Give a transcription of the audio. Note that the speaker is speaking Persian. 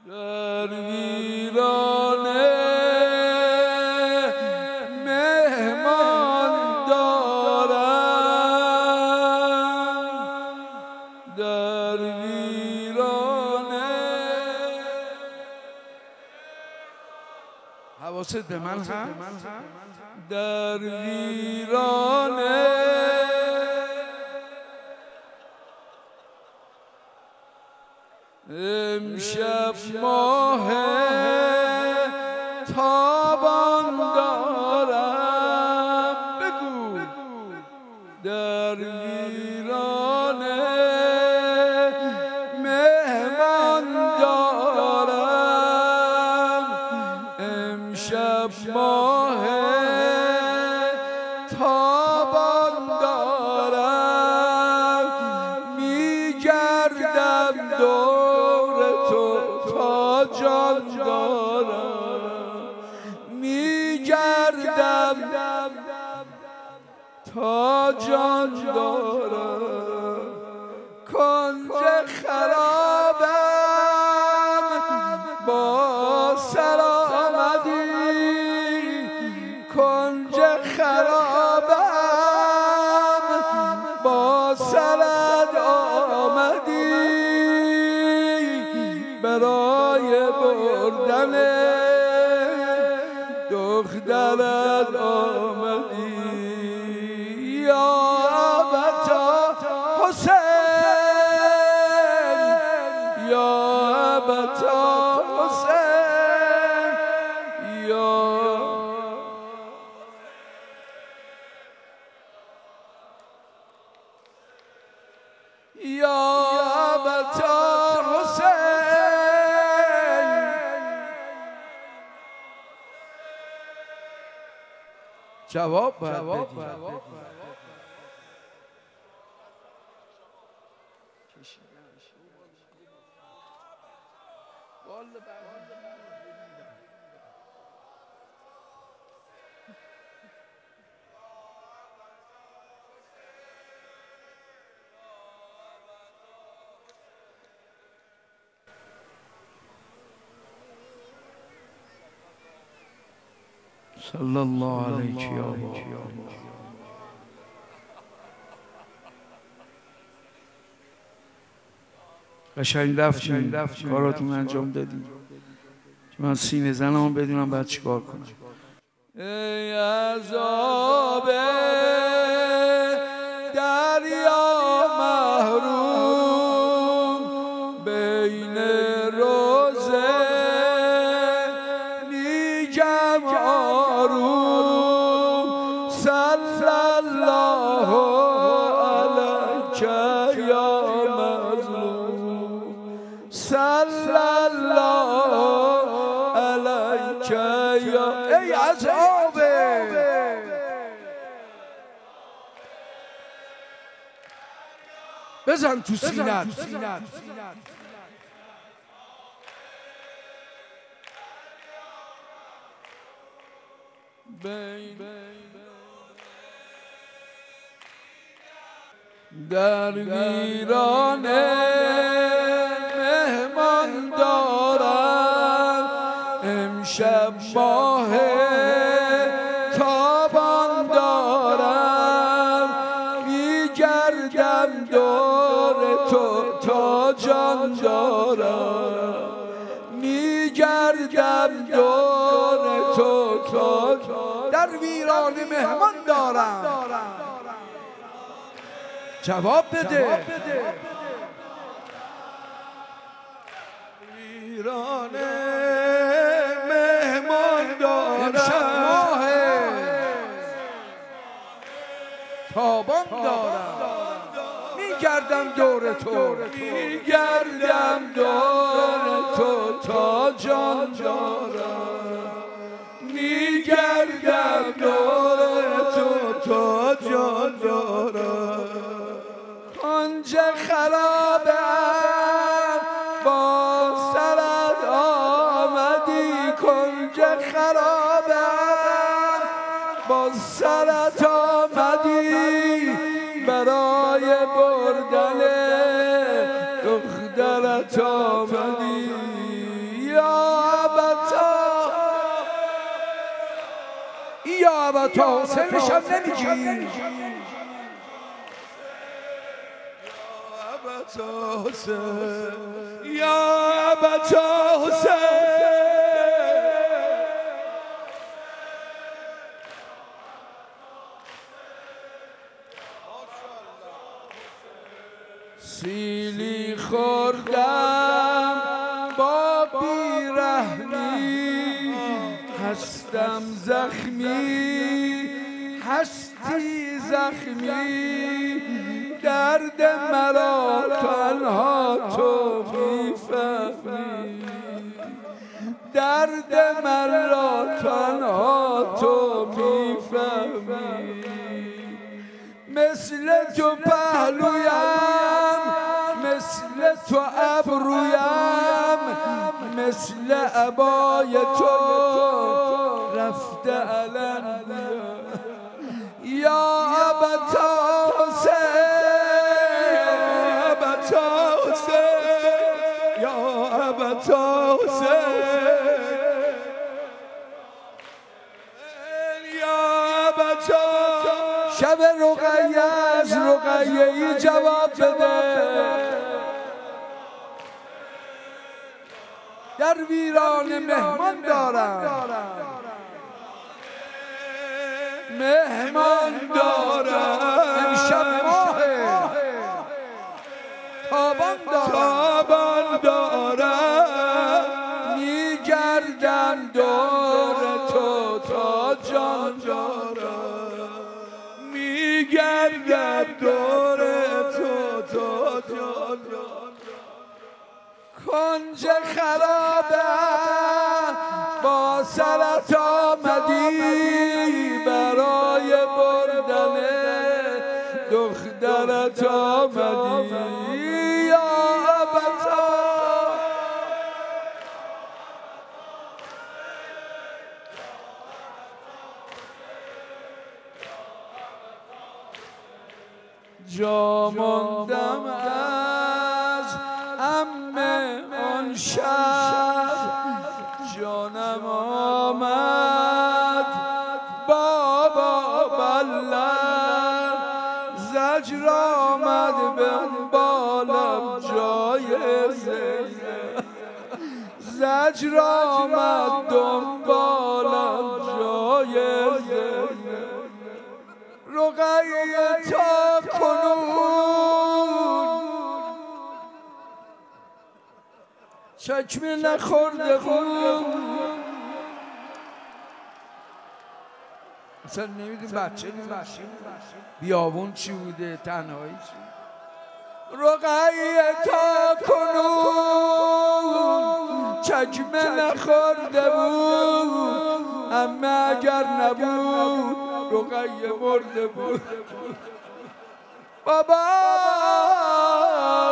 در ویرانه مهمان دارم، در ویرانه. حواست به من هست؟ در ویرانه امشب ماه تابان دارم. بگو در ویرانه مهمان دارم، امشب ماه تابان دارم. میگردم دور تو تا جان دارم، میگردم تا جان دارم. کنج خرابم با سر آمدی، کنج خرابم با سرت آمدی، برای بردن دخترت آمدی. یا ابتا حسین، یا ابتا حسین، یا ابتا حسین. جواب باید بدی. صلی الله علیک یا بابا. قشنگ رفتین کاراتون انجام دادین که من سینه زنم بدونم باید چیکار کنم. ای عذاب دریا محروم بین روزه میگم آروم. صلی الله علیک یا مظلوم، صلی الله علیک یا. ای عذاب بزن تو سینت. در ویرانه مهمان دارم، امشب ماه تابان دارم. میگردم دور تو تا جان دارم، میگردم دور تو تا. در ویرانه مهمان دارم. جواب بده. ویرانه مهمان دارم، امشب ماه تابان دارم. میگردم دور تو، میگردم دور تو تا جان دارم، میگردم دور تو تا جان دارم. کنج خرابم با سرت آمدی، کنج خرابم با سرت آمدی، برای بردن دخترت آمدی. تا حسینش هم نمیگی؟ یا ابتا حسین سیلی خوردم با بیرحمی، هستم زخمی هستی زخمی، درد مرا تنها تو میفهمی، درد مرا تنها تو میفهمی. مثل تو پهلویم، مثل تو ابرویم، مثل عبای تو رفته علن یا ابتا حسین، یا ابتا حسین، یا ابتا حسین، یا ابتا. شب رقیه از رقیه ای جواب بده، در ویران مهمان دارم، مهمان دارم. امشب ماه تابان دارم، میگردم دور تو تا جان دارم، میگردم دور تو تا جان دارم. کنج خرابه با سرت آمدی، برای بردن دخترت آمدی یا ابتا. جا ماندم از عمه آن شب، جانم آمد بابا بلند، زجر آمد به بالم جای زینب، زجر آمد دنبالم جای زینب. رقیه تا کنون چکمه نخورده بود، اصلا نمیدونی بچه بیابون چی بوده، تنهایی چی. رقیه تا کنون چکمه نخورده بود، اما اگر نبود رقیه مرده بود. بابا